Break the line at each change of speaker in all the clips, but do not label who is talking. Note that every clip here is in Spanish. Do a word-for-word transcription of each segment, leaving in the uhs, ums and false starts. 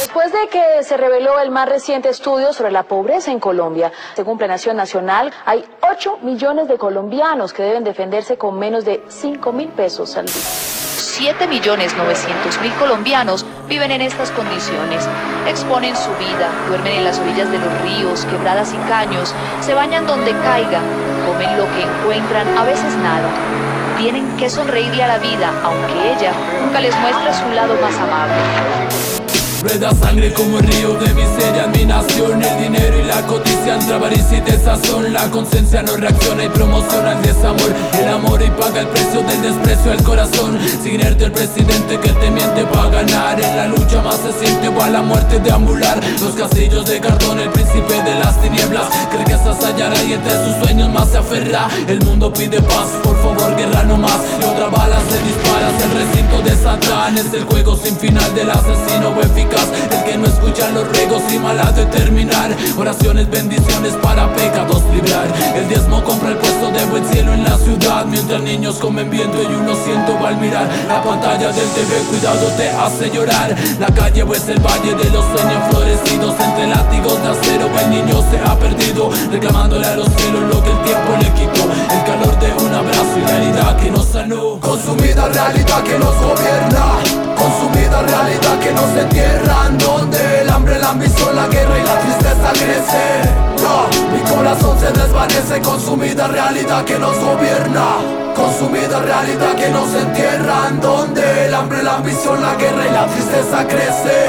Después de que se reveló el más reciente estudio sobre la pobreza en Colombia, según Planeación Nacional, hay ocho millones de colombianos que deben defenderse con menos de cinco mil pesos al día.
siete millones novecientos mil colombianos viven en estas condiciones. Exponen su vida, duermen en las orillas de los ríos, quebradas y caños, se bañan donde caiga, comen lo que encuentran, a veces nada. Tienen que sonreírle a la vida, aunque ella nunca les muestra su lado más amable.
Rueda sangre como el río de miseria en mi nación. El dinero y la codicia entre avaricia y desazón. La conciencia no reacciona y promociona el desamor. El amor y paga el precio del desprecio al corazón. Sin inerte el presidente que te miente para ganar. En la lucha más se siente o a la muerte de ambular. Los castillos de cartón, el príncipe de las tinieblas. Cree que se hallará y entre sus sueños más se aferra. El mundo pide paz, por favor guerra no más. Y otra bala se dispara hacia el recinto de Satán. Es el juego sin final del asesino eficaz. El que no escucha los ruegos y mala determinar. Oraciones, bendiciones para pecados librar. El diezmo compra el puesto de buen cielo en la ciudad. Mientras niños comen viento y uno siento al mirar la pantalla del T V, cuidado te hace llorar. La calle o es el valle de los sueños florecidos. Entre látigos de acero el niño se ha perdido, reclamándole a los cielos lo que el tiempo le quitó. El calor de un abrazo y realidad que nos sanó. Consumida realidad que nos gobierna. Consumida realidad que nos entierran. Donde el hambre, la ambición, la guerra y la tristeza crece. No, mi corazón se desvanece. Consumida realidad que nos gobierna. Consumida realidad que nos entierran. Donde el hambre, la ambición, la guerra y la tristeza crece.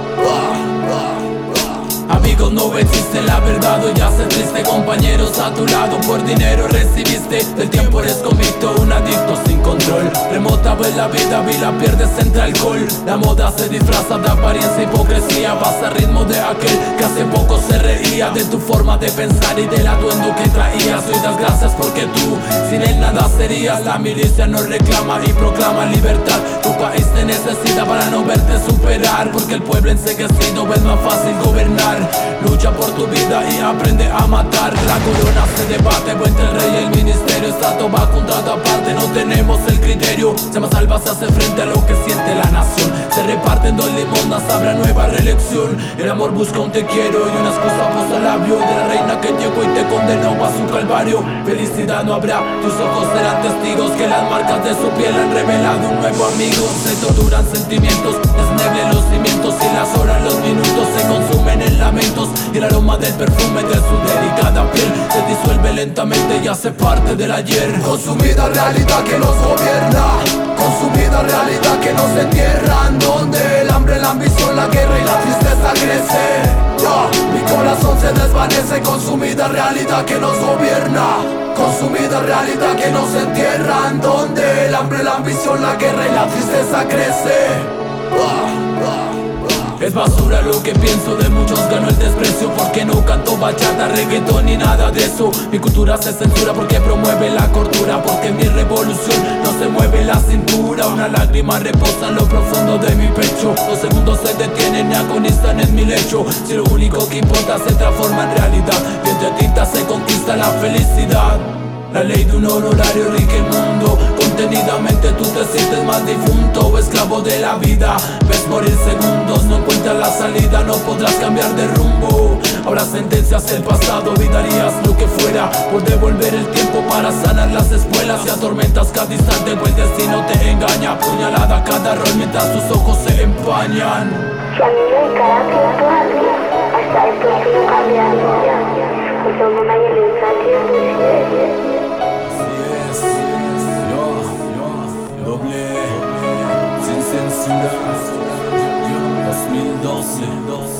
Amigos no existe la verdad, hoy hace triste. Compañeros a tu lado por dinero recibiste. Del tiempo eres convicto, un adicto sin control. Remota ves la vida, vi la pierdes entre alcohol. La moda se disfraza de apariencia, hipocresía. Vas a ritmo de aquel que hace poco se reía de tu forma de pensar y del atuendo que traías. Hoy das gracias porque tú sin él nada serías. La milicia nos reclama y proclama libertad. Tu país te necesita para no verte superar. Porque el pueblo enseguecido es más fácil gobernar. Lucha por tu vida y aprende a matar. La corona se debate entre el rey y el ministerio. Está todo bajo un trato aparte, no tenemos el criterio. Se más salva se hace frente a lo que siente la nación. Se reparten dos limonas, habrá nueva reelección. El amor busca un te quiero y una excusa puso al labio de la reina que llegó y te condenó a su calvario. Felicidad no habrá, tus ojos serán testigos que las marcas de su piel han revelado un nuevo amigo. Se torturan sentimientos, desneble los cimientos y las horas, los minutos se consumen en lamentos. Y el aroma del perfume de su delicada piel se disuelve lentamente y hace parte del ayer. Consumida realidad que nos gobierna. Consumida realidad que nos entierran. Donde el hambre, la ambición, la guerra y la tristeza crece. Yeah. Mi corazón se desvanece. Consumida realidad que nos gobierna. Consumida realidad que nos entierran. Donde el hambre, la ambición, la guerra y la tristeza crece. Ah, ah. Es basura lo que pienso, de muchos gano el desprecio. Porque no canto bachata, reggaetón ni nada de eso. Mi cultura se censura porque promueve la cordura. Porque en mi revolución no se mueve la cintura. Una lágrima reposa en lo profundo de mi pecho. Los segundos se detienen y agonizan en mi lecho. Si lo único que importa se transforma en realidad y entre tinta se conquista la felicidad. La ley de un honorario rige el mundo. Contenidamente tú te sientes más difunto o esclavo de la vida. Ves morir segundos, no encuentras la salida. No podrás cambiar de rumbo. Ahora sentencias el pasado y darías lo que fuera por devolver el tiempo para sanar las espuelas. Y atormentas cada instante, pues el destino te engaña. Puñalada cada rol mientras tus ojos se empañan.
Si a mí me dedicara tiempo a mí, hasta después sigo cambiando. Y somos mayores infantiles.
Doble, sin censura, dos mil doce